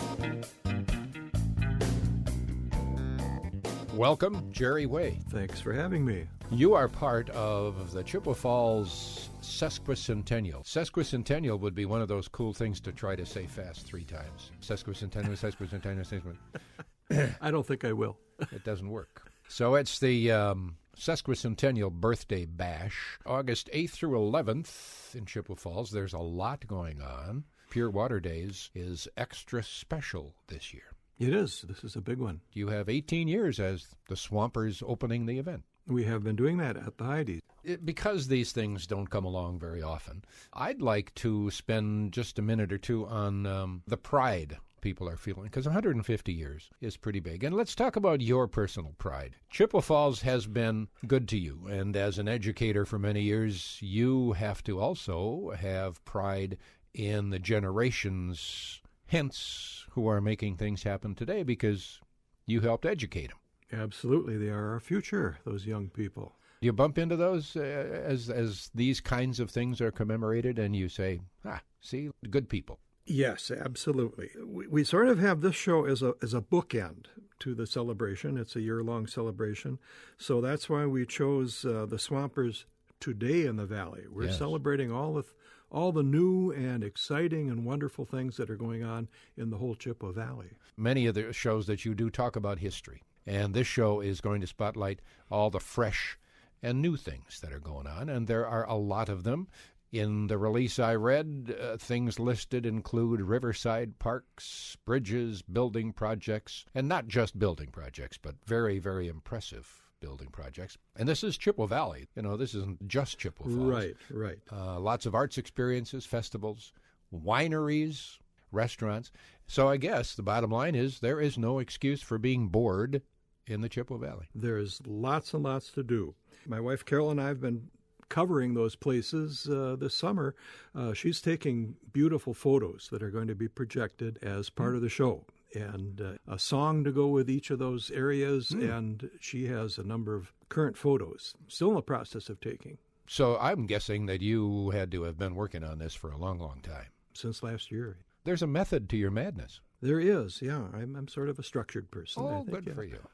Welcome, Jerry Way. Thanks for having me. You are part of the Chippewa Falls Sesquicentennial. Sesquicentennial would be one of those cool things to try to say fast three times. Sesquicentennial, sesquicentennial, sesquicentennial. I don't think I will. It doesn't work. So it's the um, Sesquicentennial Birthday Bash, August eighth through eleventh in Chippewa Falls. There's a lot going on. Pure Water Days is extra special this year. It is. This is a big one. You have eighteen years as the Swampers opening the event. We have been doing that at the Heidi's. It, because these things don't come along very often, I'd like to spend just a minute or two on um, the pride people are feeling, because one hundred fifty years is pretty big. And let's talk about your personal pride. Chippewa Falls has been good to you, and as an educator for many years, you have to also have pride in the generations hence who are making things happen today because you helped educate them. Absolutely. They are our future, those young people. Do you bump into those uh, as as these kinds of things are commemorated and you say, ah, see, good people? Yes, absolutely. We, we sort of have this show as a as a bookend to the celebration. It's a year-long celebration. So that's why we chose uh, the Swampers today in the Valley. We're yes. celebrating all of all the new and exciting and wonderful things that are going on in the whole Chippewa Valley. Many of the shows that you do talk about history, and this show is going to spotlight all the fresh and new things that are going on, and there are a lot of them. In the release I read, uh, things listed include riverside parks, bridges, building projects, and not just building projects, but very, very impressive building projects. And this is Chippewa Valley. You know, this isn't just Chippewa Falls. Right, right. Uh, lots of arts experiences, festivals, wineries, restaurants. So I guess the bottom line is there is no excuse for being bored in the Chippewa Valley. There's lots and lots to do. My wife Carol and I have been covering those places uh, this summer. Uh, she's taking beautiful photos that are going to be projected as part mm. of the show, and uh, a song to go with each of those areas, mm. and she has a number of current photos still in the process of taking. So I'm guessing that you had to have been working on this for a long, long time. Since last year. There's a method to your madness. There is, yeah. I'm, I'm sort of a structured person. Oh, I think, good yeah. for you.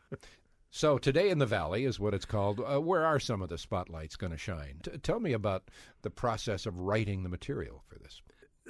So today in the Valley is what it's called. Uh, where are some of the spotlights going to shine? T- tell me about the process of writing the material for this.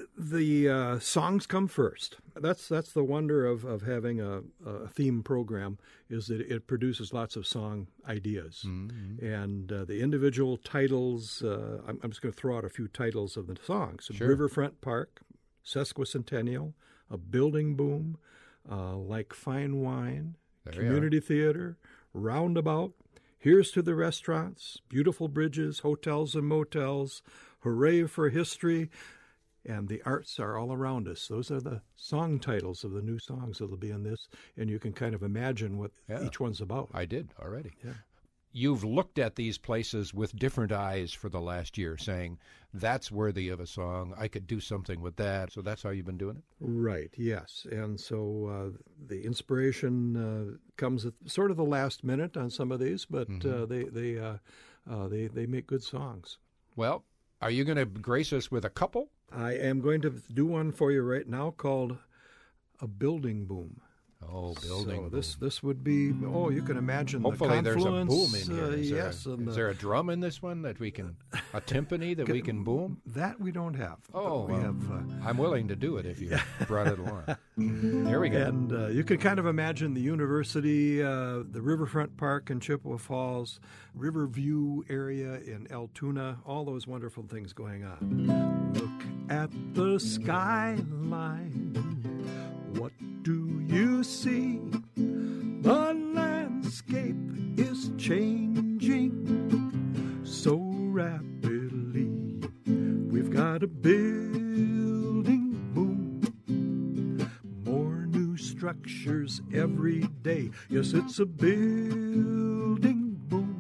The uh, songs come first. That's that's the wonder of, of having a, a theme program, is that it produces lots of song ideas. Mm-hmm. And uh, the individual titles, uh, I'm, I'm just going to throw out a few titles of the songs. Sure. Riverfront Park, Sesquicentennial, A Building Boom, uh, Like Fine Wine, there Community Theater, Roundabout, Here's to the Restaurants, Beautiful Bridges, Hotels and Motels, Hooray for History, and the arts are all around us. Those are the song titles of the new songs that will be in this, and you can kind of imagine what yeah. each one's about. I did already. Yeah. you've looked at these places with different eyes for the last year, saying, that's worthy of a song. I could do something with that. So that's how you've been doing it? Right, yes. And so uh, the inspiration uh, comes at sort of the last minute on some of these, but mm-hmm. uh, they they, uh, uh, they they make good songs. Well, are you going to grace us with a couple? I am going to do one for you right now called A Building Boom. Oh, building so boom. this this would be, oh, you can imagine Hopefully the confluence. There's a boom in here. Is, uh, there, yes, a, is the, there a drum in this one that we can, a timpani that we can boom? That we don't have. Oh, we well, have, uh, I'm willing to do it if you brought it along. Here we go. And uh, you can kind of imagine the university, uh, the Riverfront Park in Chippewa Falls, Riverview area in Altoona, all those wonderful things going on. Look at the skyline. What do you see? The landscape is changing so rapidly. We've got a building boom, more new structures every day. Yes, it's a building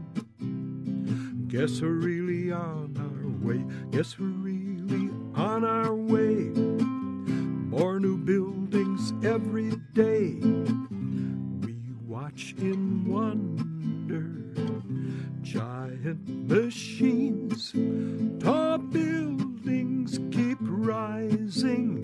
boom. Guess we're really on our way. Guess we're really on our way. More new buildings every day. We watch in wonder. Giant machines, tall buildings keep rising,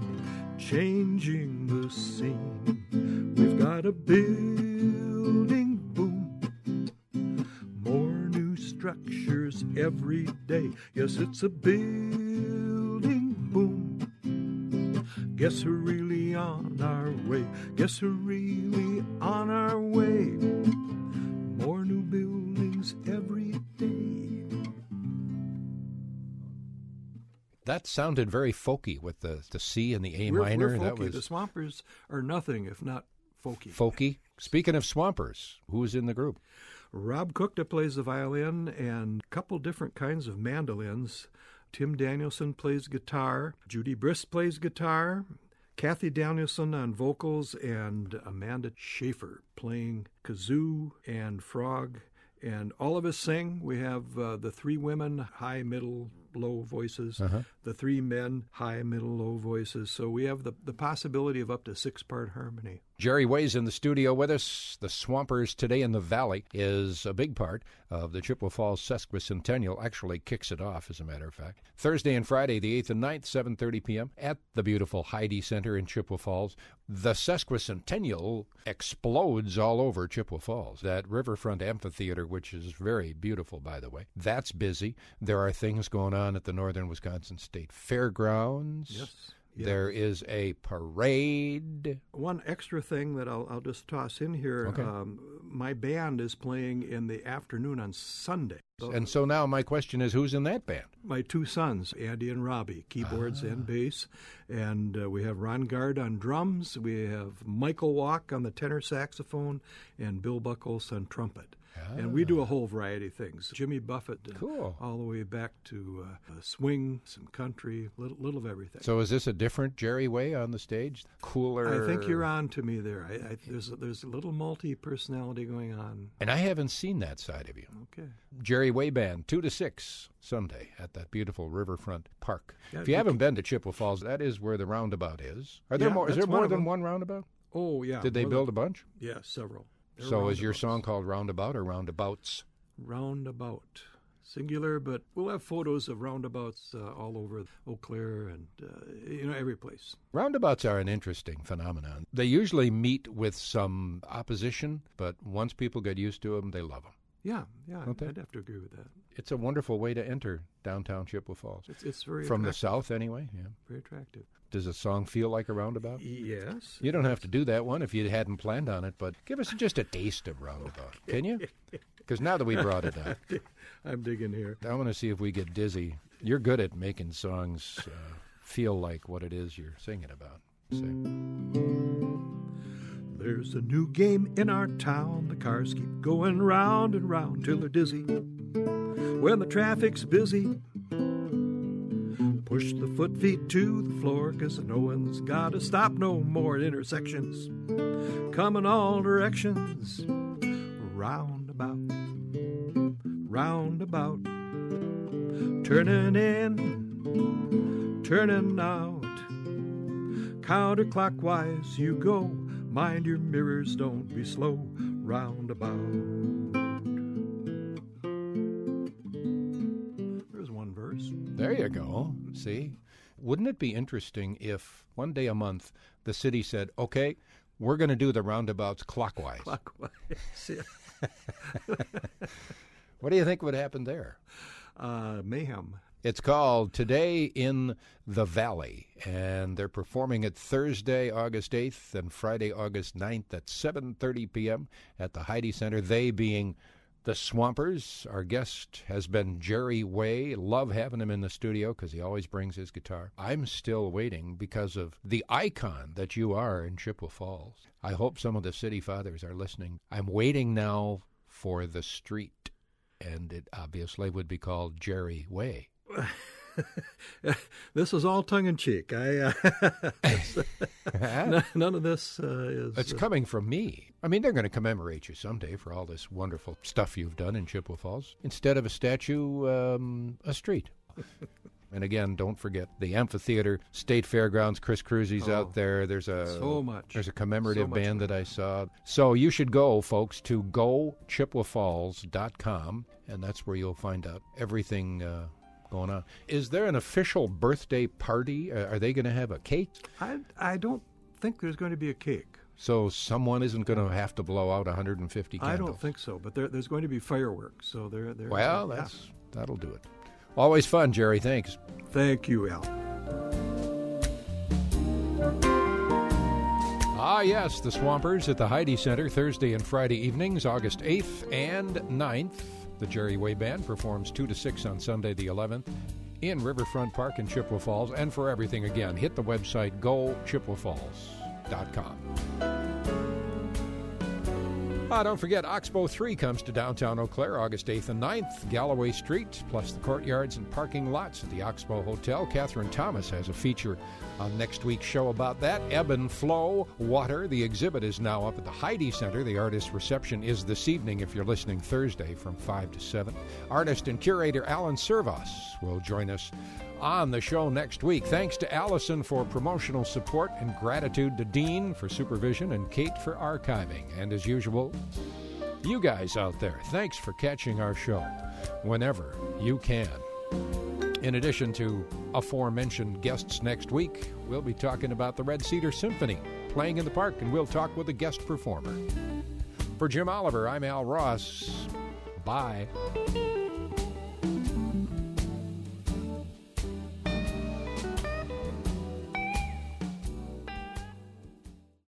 changing the scene. We've got a building boom. More new structures every day. Yes, it's a building boom. Guess we're really on our way. Guess we're really on our way. More new buildings every day. That sounded very folky with the, the C and the A we're, minor. We're folky. That was the Swampers are nothing if not folky. Folky. Speaking of Swampers, who's in the group? Rob Cookta plays the violin and a couple different kinds of mandolins. Tim Danielson plays guitar. Judy Briss plays guitar. Kathy Danielson on vocals, and Amanda Schaefer playing kazoo and frog. And all of us sing. We have uh, the three women, high, middle, low voices. Uh-huh. The three men, high, middle, low voices. So we have the, the possibility of up to six-part harmony. Jerry Way's in the studio with us. The Swampers Today in the Valley is a big part of the Chippewa Falls Sesquicentennial. Actually kicks it off, as a matter of fact. Thursday and Friday, the eighth and ninth, seven thirty p.m. at the beautiful Heidi Center in Chippewa Falls. The Sesquicentennial explodes all over Chippewa Falls. That Riverfront Amphitheater, which is very beautiful, by the way, that's busy. There are things going on at the Northern Wisconsin State Fairgrounds. Yes. Yeah. There is a parade. One extra thing that I'll, I'll just toss in here, okay. um, my band is playing in the afternoon on Sunday. So and so now my question is, who's in that band? My two sons, Andy and Robbie, keyboards ah. and bass. And uh, we have Ron Gard on drums. We have Michael Walk on the tenor saxophone and Bill Buckles on trumpet. Ah. And we do a whole variety of things. Jimmy Buffett, cool. all the way back to uh, swing, some country, little, little of everything. So is this a different Jerry Way on the stage? Cooler? I think you're on to me there. I, I, there's, a, there's a little multi-personality going on. And I haven't seen that side of you. Okay. Jerry Way Band, two to six Sunday at that beautiful Riverfront Park. Yeah, if you haven't can... been to Chippewa Falls, that is where the roundabout is. Are there yeah, more? Is there more one than one roundabout? Oh, yeah. Did they build than... a bunch? Yeah, several. They're so is your song called Roundabout or Roundabouts? Roundabout. Singular, but we'll have photos of roundabouts uh, all over Eau Claire and, uh, you know, every place. Roundabouts are an interesting phenomenon. They usually meet with some opposition, but once people get used to them, they love them. Yeah, yeah, Don't I'd they? have to agree with that. It's a wonderful way to enter downtown Chippewa Falls. It's, it's very From attractive. the south, anyway. Yeah, very attractive. Does a song feel like a roundabout? Yes. You don't have to do that one if you hadn't planned on it, but give us just a taste of roundabout, can you? Because now that we brought it up, I'm digging here. I want to see if we get dizzy. You're good at making songs uh, feel like what it is you're singing about. Say. There's a new game in our town. The cars keep going round and round till they're dizzy. When the traffic's busy, push the foot feet to the floor, 'cause no one's got to stop no more at intersections. Come in all directions, roundabout. roundabout. Turning in, turning out. Counterclockwise you go. Mind your mirrors, don't be slow. Roundabout. There's one verse. There you go. See? Wouldn't it be interesting if one day a month the city said, okay, we're going to do the roundabouts clockwise? Clockwise, yeah. What do you think would happen there? Uh, mayhem. It's called Today in the Valley, and they're performing it Thursday, August eighth, and Friday, August ninth at seven thirty p.m. at the Heidi Center, they being the Swampers. Our guest has been Jerry Way. Love having him in the studio because he always brings his guitar. I'm still waiting because of the icon that you are in Chippewa Falls. I hope some of the city fathers are listening. I'm waiting now for the street, and it obviously would be called Jerry Way. This is all tongue-in-cheek. I uh, none of this uh, is... It's coming from me. I mean, they're going to commemorate you someday for all this wonderful stuff you've done in Chippewa Falls. Instead of a statue, um, a street. And again, don't forget the amphitheater, State Fairgrounds. Chris Cruzy's oh, out there. There's a so much. There's a commemorative so band that I saw. So you should go, folks, to go chippewa falls dot com, and that's where you'll find out everything uh, going on. Is there an official birthday party? Uh, are they going to have a cake? I I don't think there's going to be a cake. So someone isn't going to have to blow out one hundred fifty candles? I don't think so, but there, there's going to be fireworks. So there, there. Well, yeah. that's that'll do it. Always fun, Jerry. Thanks. Thank you, Al. Ah, yes, the Swampers at the Heidi Center, Thursday and Friday evenings, August eighth and ninth. The Jerry Way Band performs two to six on Sunday the eleventh in Riverfront Park in Chippewa Falls. And for everything, again, hit the website go chippewa falls dot com. Ah, don't forget, Oxbow three comes to downtown Eau Claire August eighth and ninth, Galloway Street, plus the courtyards and parking lots at the Oxbow Hotel. Catherine Thomas has a feature on next week's show about that. Ebb and Flow Water. The exhibit is now up at the Heidi Center. The artist reception is this evening if you're listening Thursday from five to seven. Artist and curator Alan Servas will join us on the show next week. Thanks to Allison for promotional support and gratitude to Dean for supervision and Kate for archiving. And as usual, you guys out there, thanks for catching our show whenever you can. In addition to aforementioned guests next week, we'll be talking about the Red Cedar Symphony playing in the park, and we'll talk with a guest performer. For Jim Oliver, I'm Al Ross. Bye.